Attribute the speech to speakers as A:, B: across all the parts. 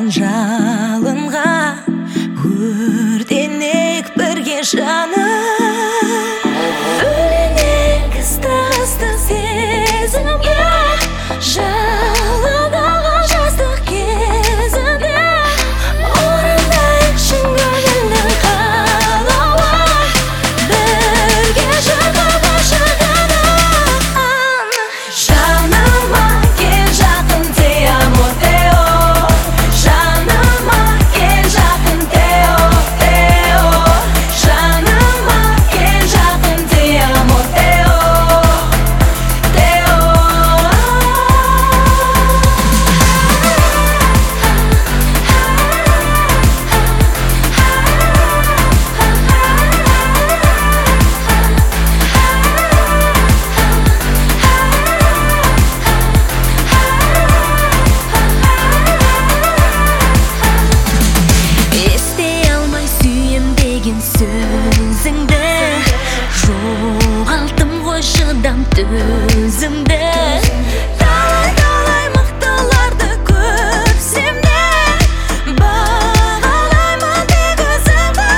A: жалынға өртенейік бірге жаным. Өлеңек ыстық сезімге жалынаған жастық кезінде орындайық шын көңілдің қалауын, бірге жырға шығарып. Жаныма кел жақын, te amo, Тео. Жаныма кел жақын, Тео, Тео. Жаныма кел жақын, te amo, Тео, Тео. Естей алмай сүйем деген сөзіңді, жоғалттым ғой шыдам төзімді. Талай мықтыларды көрсем де бағалаймын тек өзімді.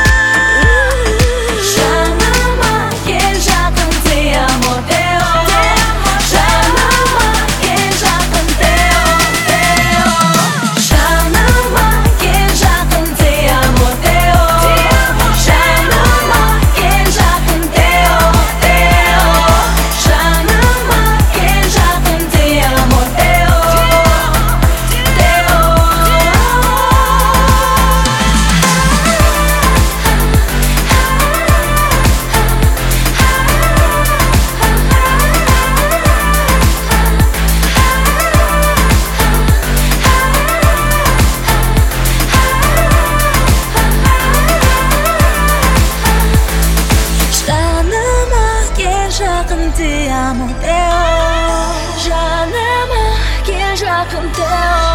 A: Жаныма кел жақын, te amo, Тео. Жаныма кел жақын, Тео, Тео. Жаныма кел жақын, te amo, Тео. Жаныма кел жақын, Тео, Тео. Жаныма кел жақын, te amo, Тео, Тео. Жаныма кел жақын, te amo, Тео. Жаныма кел жақын, Тео.